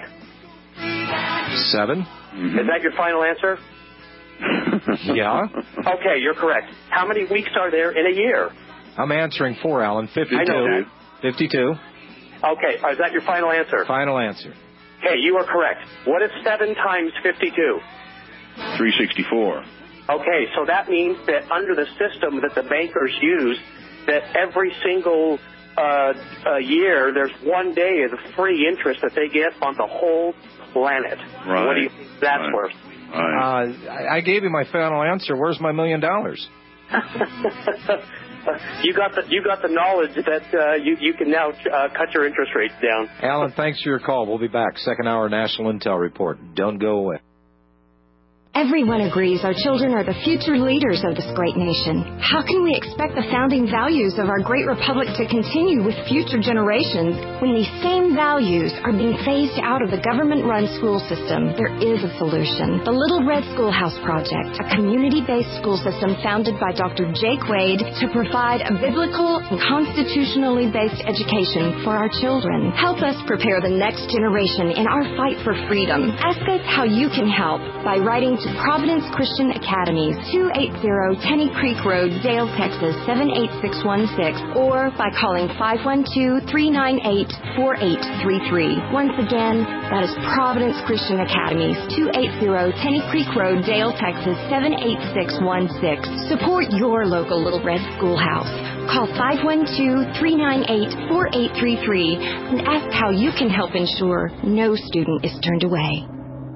Seven. Mm-hmm. Is that your final answer? Yeah. Okay, you're correct. How many weeks are there in a year? I'm answering for Alan. fifty-two. I know that. fifty-two. Okay, is that your final answer? Final answer. Okay, you are correct. What is seven times fifty-two? three sixty-four. Okay, so that means that under the system that the bankers use, that every single uh, uh, year there's one day of free interest that they get on the whole planet. Right. What do you think that's right. worth? Right. Uh, I, I gave you my final answer. Where's my million dollars? You got the you got the knowledge that uh, you you can now uh, cut your interest rates down. Alan, thanks for your call. We'll be back. Second hour National Intel Report. Don't go away. Everyone agrees our children are the future leaders of this great nation. How can we expect the founding values of our great republic to continue with future generations when these same values are being phased out of the government-run school system? There is a solution. The Little Red Schoolhouse Project, a community-based school system founded by Doctor Jake Wade to provide a biblical and constitutionally based education for our children. Help us prepare the next generation in our fight for freedom. Ask us how you can help by writing to Providence Christian Academies, two eighty Tenny Creek Road, Dale, Texas, seven eight six one six, or by calling five one two, three nine eight, four eight three three. Once again, that is Providence Christian Academies, two eighty Tenny Creek Road, Dale, Texas, seven eight six one six. Support your local Little Red Schoolhouse. Call five one two, three nine eight, four eight three three and ask how you can help ensure no student is turned away.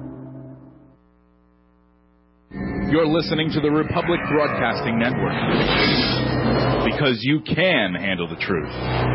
You're listening to the Republic Broadcasting Network. Because you can handle the truth.